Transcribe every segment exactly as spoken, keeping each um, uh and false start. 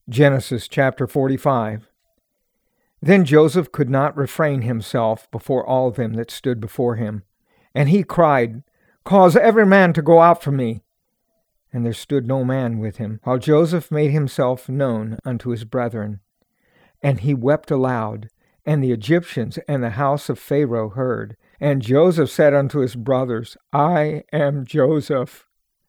Genesis chapter forty-five. Then Joseph could not refrain himself before all them that stood before him. And he cried, Cause every man to go out from me. And there stood no man with him, while Joseph made himself known unto his brethren. And he wept aloud, and the Egyptians and the house of Pharaoh heard. And Joseph said unto his brothers, I am Joseph.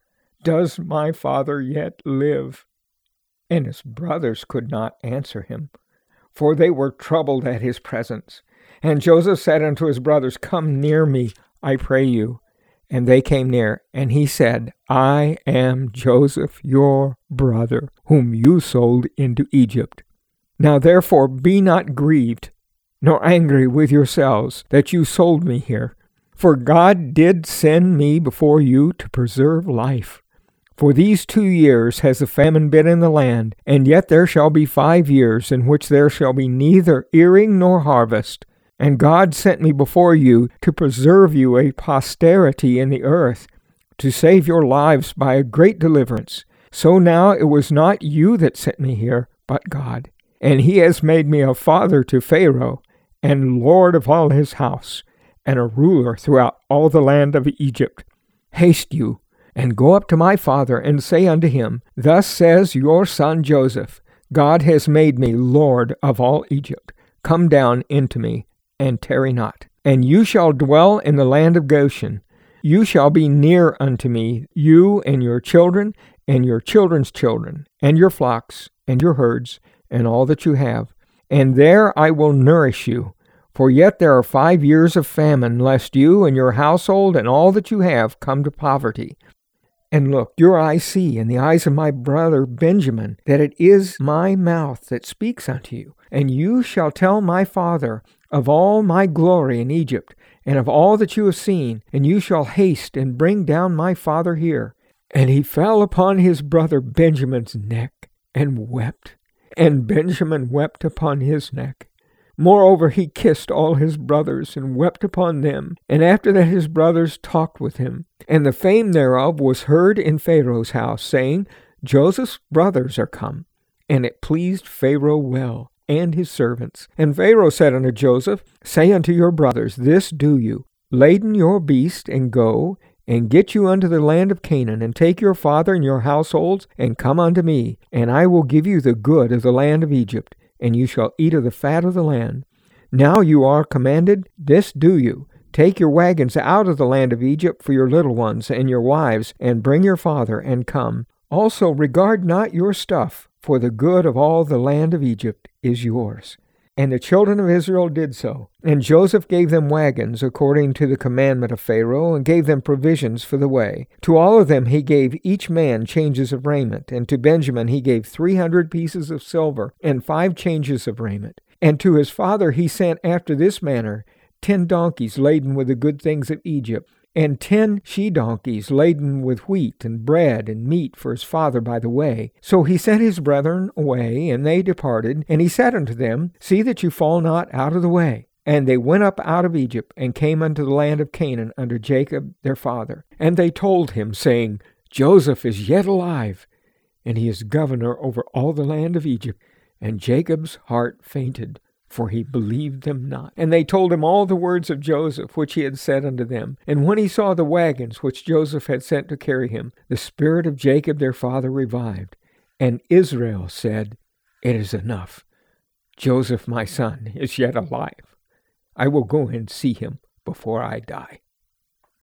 Does my father yet live? And his brothers could not answer him, for they were troubled at his presence. And Joseph said unto his brothers, Come near me, I pray you. And they came near, and he said, I am Joseph, your brother, whom you sold into Egypt. Now therefore be not grieved, nor angry with yourselves, that you sold me here. For God did send me before you to preserve life. For these two years has the famine been in the land, and yet there shall be five years in which there shall be neither earing nor harvest. And God sent me before you to preserve you a posterity in the earth, to save your lives by a great deliverance. So now it was not you that sent me here, but God. And he has made me a father to Pharaoh, and lord of all his house, and a ruler throughout all the land of Egypt. Haste you, and go up to my father, and say unto him, Thus says your son Joseph, God has made me lord of all Egypt. Come down into me, and tarry not. And you shall dwell in the land of Goshen. You shall be near unto me, you and your children, and your children's children, and your flocks, and your herds, and all that you have. And there I will nourish you. For yet there are five years of famine, lest you and your household and all that you have come to poverty. And look, your eyes see, and the eyes of my brother Benjamin, that it is my mouth that speaks unto you. And you shall tell my father of all my glory in Egypt, and of all that you have seen, and you shall haste and bring down my father here. And he fell upon his brother Benjamin's neck, and wept. And Benjamin wept upon his neck. Moreover, he kissed all his brothers, and wept upon them. And after that his brothers talked with him. And the fame thereof was heard in Pharaoh's house, saying, Joseph's brothers are come. And it pleased Pharaoh well, and his servants. And Pharaoh said unto Joseph, Say unto your brothers, This do you, Laden your beast, and go, and get you unto the land of Canaan, and take your father and your households, and come unto me, and I will give you the good of the land of Egypt, and you shall eat of the fat of the land. Now you are commanded, this do you, take your wagons out of the land of Egypt for your little ones and your wives, and bring your father, and come. Also regard not your stuff, for the good of all the land of Egypt is yours. And the children of Israel did so. And Joseph gave them wagons according to the commandment of Pharaoh, and gave them provisions for the way. To all of them he gave each man changes of raiment, and to Benjamin he gave three hundred pieces of silver, and five changes of raiment. And to his father he sent after this manner ten donkeys laden with the good things of Egypt, and ten she-donkeys laden with wheat and bread and meat for his father by the way. So he sent his brethren away, and they departed. And he said unto them, See that you fall not out of the way. And they went up out of Egypt, and came unto the land of Canaan under Jacob their father. And they told him, saying, Joseph is yet alive, and he is governor over all the land of Egypt. And Jacob's heart fainted, for he believed them not. And they told him all the words of Joseph, which he had said unto them. And when he saw the wagons which Joseph had sent to carry him, the spirit of Jacob their father revived. And Israel said, It is enough. Joseph my son is yet alive. I will go and see him before I die.